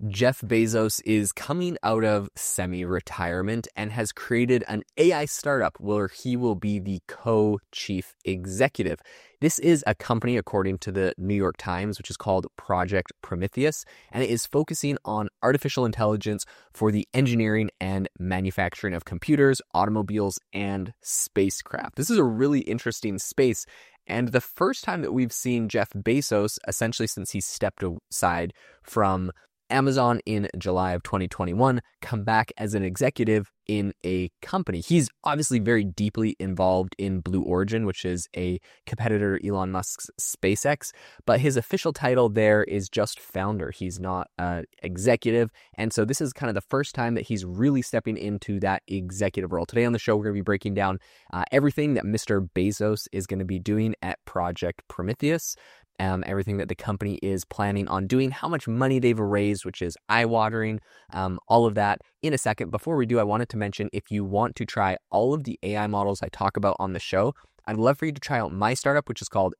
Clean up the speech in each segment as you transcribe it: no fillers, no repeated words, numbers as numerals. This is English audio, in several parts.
Jeff Bezos is coming out of semi-retirement and has created an AI startup where he will be the co-chief executive. This is a company, according to the New York Times, which is called Project Prometheus, and it is focusing on artificial intelligence for the engineering and manufacturing of computers, automobiles, and spacecraft. This is a really interesting space, and the first time that we've seen Jeff Bezos, essentially since he stepped aside from Amazon in July of 2021, come back as an executive in a company. He's obviously very deeply involved in Blue Origin, which is a competitor to Elon Musk's SpaceX, but his official title there is just founder. He's not an executive, and so this is kind of the first time that he's really stepping into that executive role. Today on the show, we're going to be breaking down everything that Mr. Bezos is going to be doing at Project Prometheus, everything that the company is planning on doing, how much money they've raised, which is eye-watering, all of that in a second. Before we do, I wanted to mention, if you want to try all of the AI models I talk about on the show, I'd love for you to try out my startup, which is called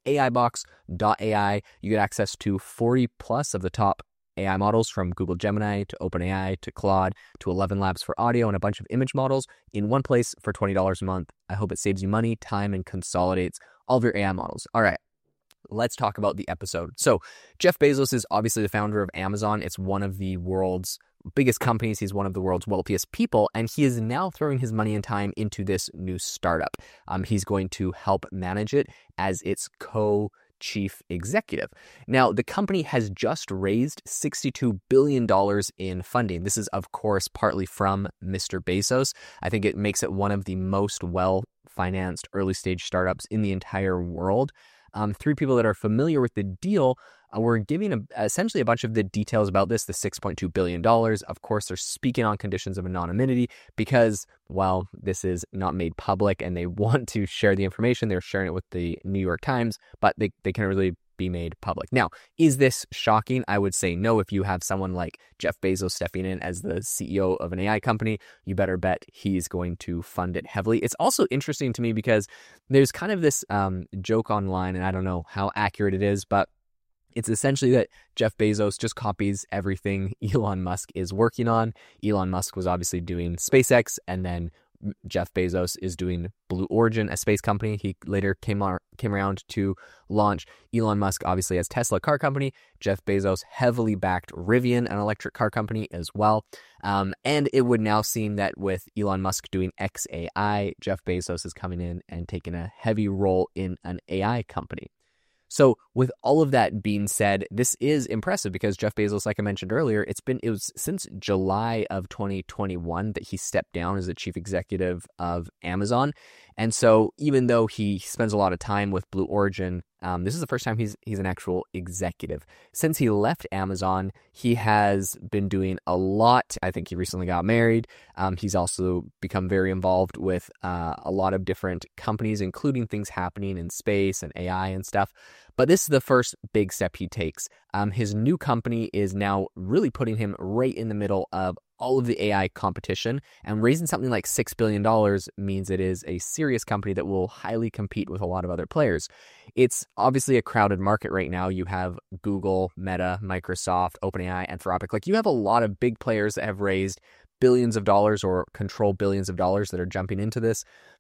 AIbox.ai. You get access to 40 plus of the top AI models, from Google Gemini to OpenAI to Claude to 11 Labs for audio, and a bunch of image models in one place for $20 a month. I hope it saves you money, time, and consolidates all of your AI models. All right. Let's talk about the episode. So Jeff Bezos is obviously the founder of Amazon. It's one of the world's biggest companies. He's one of the world's wealthiest people, and he is now throwing his money and time into this new startup. He's going to help manage it as its co-chief executive. Now, the company has just raised $62 billion in funding. This is, of course, partly from Mr. Bezos. I think it makes it one of the most well-financed early-stage startups in the entire world. Three people that are familiar with the deal were giving essentially a bunch of the details about this, the $6.2 billion. Of course, they're speaking on conditions of anonymity because, well, this is not made public and they want to share the information. They're sharing it with the New York Times, but they can't really be made public. Now, is this shocking? I would say no. If you have someone like Jeff Bezos stepping in as the CEO of an AI company, you better bet he's going to fund it heavily. It's also interesting to me because there's kind of this joke online, and I don't know how accurate it is, but it's essentially that Jeff Bezos just copies everything Elon Musk is working on. Elon Musk was obviously doing SpaceX, and then Jeff Bezos is doing Blue Origin, a space company he later came around to launch. Elon Musk obviously has Tesla car company. Jeff Bezos heavily backed Rivian, an electric car company as well. And it would now seem that with Elon Musk doing XAI, Jeff Bezos is coming in and taking a heavy role in an AI company. So with all of that being said, this is impressive because Jeff Bezos, like I mentioned earlier, it was since July of 2021 that he stepped down as the chief executive of Amazon. And so even though he spends a lot of time with Blue Origin, this is the first time he's an actual executive. Since he left Amazon, he has been doing a lot. I think he recently got married. He's also become very involved with a lot of different companies, including things happening in space and AI and stuff. But this is the first big step he takes. His new company is now really putting him right in the middle of all of the AI competition, and raising something like $6 billion means it is a serious company that will highly compete with a lot of other players. It's obviously a crowded market right now. You have Google, Meta, Microsoft, OpenAI, Anthropic. Like, you have a lot of big players that have raised billions of dollars or control billions of dollars that are jumping into this.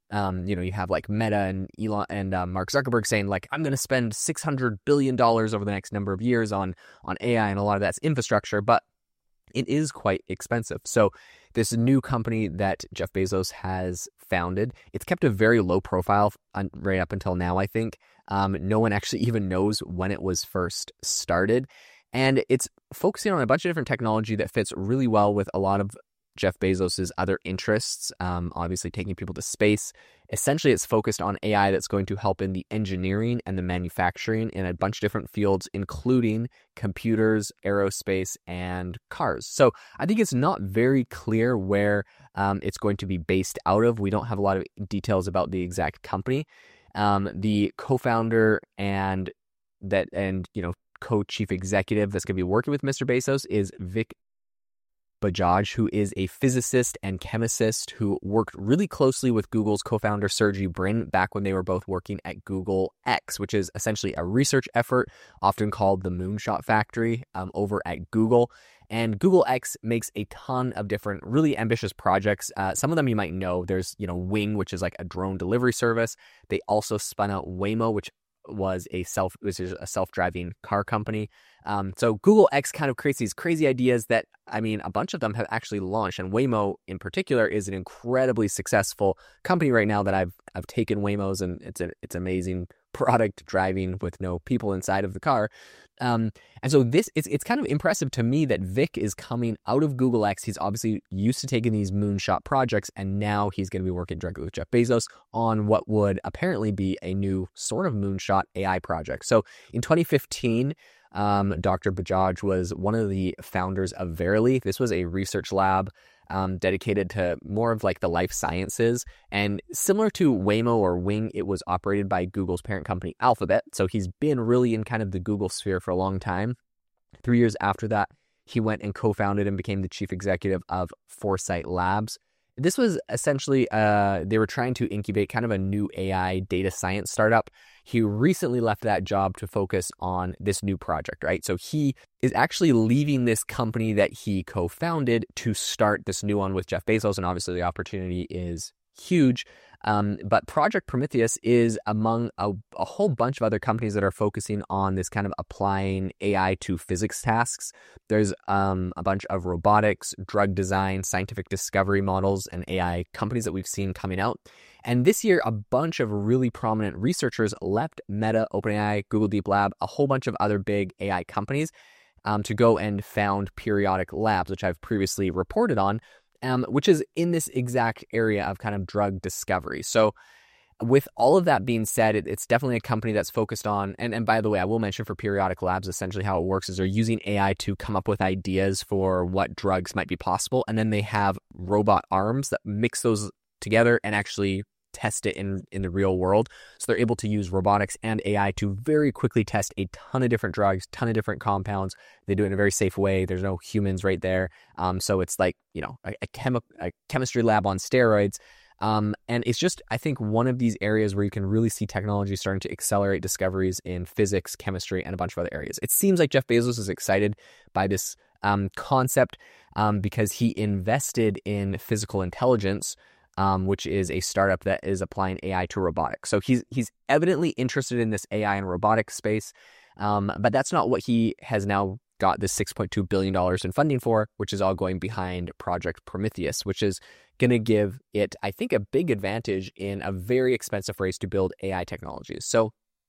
You have like Meta and Elon and Mark Zuckerberg saying, like, I'm going to spend $600 billion over the next number of years on AI, and a lot of that's infrastructure, but it is quite expensive. So this new company that Jeff Bezos has founded, it's kept a very low profile right up until now, I think. No one actually even knows when it was first started. And it's focusing on a bunch of different technology that fits really well with a lot of Jeff Bezos's other interests, obviously taking people to space. Essentially, it's focused on AI that's going to help in the engineering and the manufacturing in a bunch of different fields, including computers, aerospace, and cars. So I think it's not very clear where it's going to be based out of. We don't have a lot of details about the exact company. The co-founder and co-chief executive that's going to be working with Mr. Bezos is Vic Bajaj, who is a physicist and chemist who worked really closely with Google's co-founder Sergey Brin back when they were both working at Google X, which is essentially a research effort often called the Moonshot Factory over at Google. And Google X makes a ton of different really ambitious projects. Some of them you might know. There's, Wing, which is like a drone delivery service. They also spun out Waymo, which is a self-driving car company. So Google X kind of creates these crazy ideas that, a bunch of them have actually launched. And Waymo in particular is an incredibly successful company right now that I've taken Waymos, and it's amazing product driving with no people inside of the car. And so it's kind of impressive to me that Vic is coming out of Google X. He's obviously used to taking these moonshot projects, and now he's going to be working directly with Jeff Bezos on what would apparently be a new sort of moonshot AI project. So in 2015, Dr. Bajaj was one of the founders of Verily. This was a research lab dedicated to more of like the life sciences. And similar to Waymo or Wing, it was operated by Google's parent company, Alphabet. So he's been really in kind of the Google sphere for a long time. 3 years after that, he went and co-founded and became the chief executive of Foresight Labs. This was essentially, they were trying to incubate kind of a new AI data science startup. He recently left that job to focus on this new project, right? So he is actually leaving this company that he co-founded to start this new one with Jeff Bezos. And obviously the opportunity is huge. But Project Prometheus is among a whole bunch of other companies that are focusing on this kind of applying AI to physics tasks. There's a bunch of robotics, drug design, scientific discovery models, and AI companies that we've seen coming out. And this year, a bunch of really prominent researchers left Meta, OpenAI, Google Deep Lab, a whole bunch of other big AI companies to go and found Periodic Labs, which I've previously reported on, which is in this exact area of kind of drug discovery. So with all of that being said, it's definitely a company that's focused on, and by the way, I will mention for Periodic Labs, essentially how it works is they're using AI to come up with ideas for what drugs might be possible. And then they have robot arms that mix those together and actually test it in the real world. So they're able to use robotics and AI to very quickly test a ton of different drugs, ton of different compounds. They do it in a very safe way. There's no humans right there. So it's like, a chemistry lab on steroids. And it's just, I think, one of these areas where you can really see technology starting to accelerate discoveries in physics, chemistry, and a bunch of other areas. It seems like Jeff Bezos is excited by this concept because he invested in Physical Intelligence, which is a startup that is applying AI to robotics. So he's evidently interested in this AI and robotics space, but that's not what he has now got this $6.2 billion in funding for, which is all going behind Project Prometheus, which is going to give it, I think, a big advantage in a very expensive race to build AI technologies. So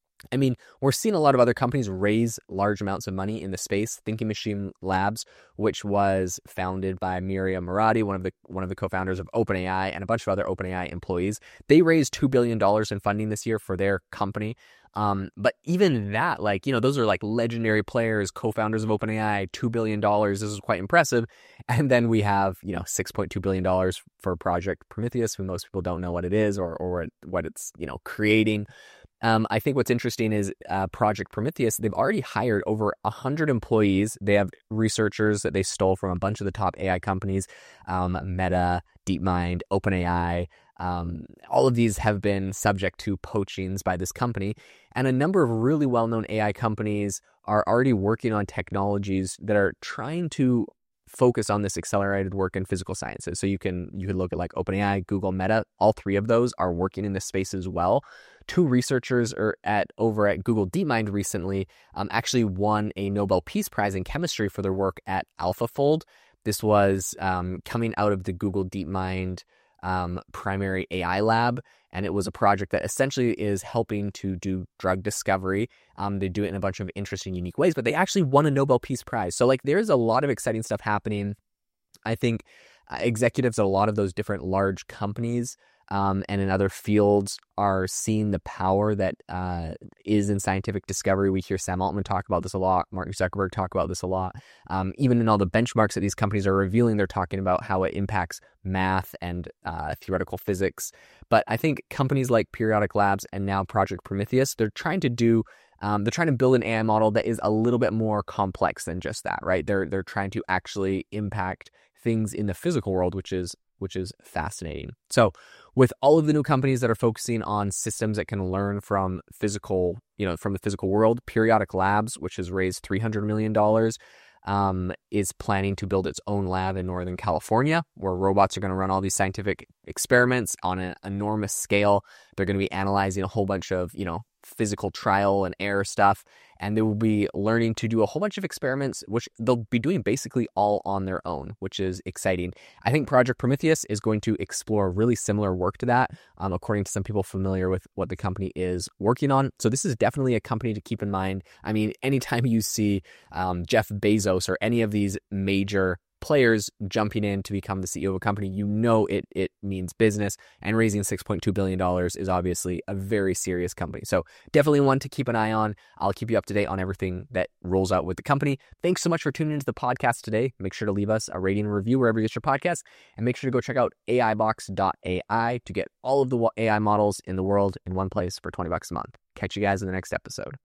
we're seeing a lot of other companies raise large amounts of money in the space. Thinking Machine Labs, which was founded by Miriam Murati, one of the co-founders of OpenAI, and a bunch of other OpenAI employees, they raised $2 billion in funding this year for their company. But even that, those are like legendary players, co-founders of OpenAI, $2 billion. This is quite impressive. And then we have, $6.2 billion for Project Prometheus, who most people don't know what it is or what it's, creating. I think what's interesting is Project Prometheus, they've already hired over 100 employees. They have researchers that they stole from a bunch of the top AI companies, Meta, DeepMind, OpenAI. All of these have been subject to poachings by this company. And a number of really well-known AI companies are already working on technologies that are trying to focus on this accelerated work in physical sciences. So you could look at like OpenAI, Google, Meta. All three of those are working in this space as well. Two researchers over at Google DeepMind recently actually won a Nobel Peace Prize in chemistry for their work at AlphaFold. This was coming out of the Google DeepMind primary AI lab, and it was a project that essentially is helping to do drug discovery. They do it in a bunch of interesting, unique ways, but they actually won a Nobel Peace Prize. So there's a lot of exciting stuff happening. I think executives at a lot of those different large companies and in other fields are seeing the power that is in scientific discovery. We hear Sam Altman talk about this a lot. Mark Zuckerberg talk about this a lot. Even in all the benchmarks that these companies are revealing, they're talking about how it impacts math and theoretical physics. But I think companies like Periodic Labs and now Project Prometheus, they're trying to build an AI model that is a little bit more complex than just that, right? They're trying to actually impact things in the physical world, which is fascinating. So with all of the new companies that are focusing on systems that can learn from physical, from the physical world, Periodic Labs, which has raised $300 million, is planning to build its own lab in Northern California, where robots are going to run all these scientific experiments on an enormous scale. They're going to be analyzing a whole bunch of, physical trial and error stuff, and they will be learning to do a whole bunch of experiments, which they'll be doing basically all on their own, which is exciting. I think Project Prometheus is going to explore really similar work to that, according to some people familiar with what the company is working on. So this is definitely a company to keep in mind. I mean, anytime you see Jeff Bezos or any of these major players jumping in to become the CEO of a company, it means business, and raising $6.2 billion is obviously a very serious company. So definitely one to keep an eye on. I'll keep you up to date on everything that rolls out with the company. Thanks so much for tuning into the podcast today. Make sure to leave us a rating and review wherever you get your podcast, and make sure to go check out AIbox.ai to get all of the AI models in the world in one place for $20 a month. Catch you guys in the next episode.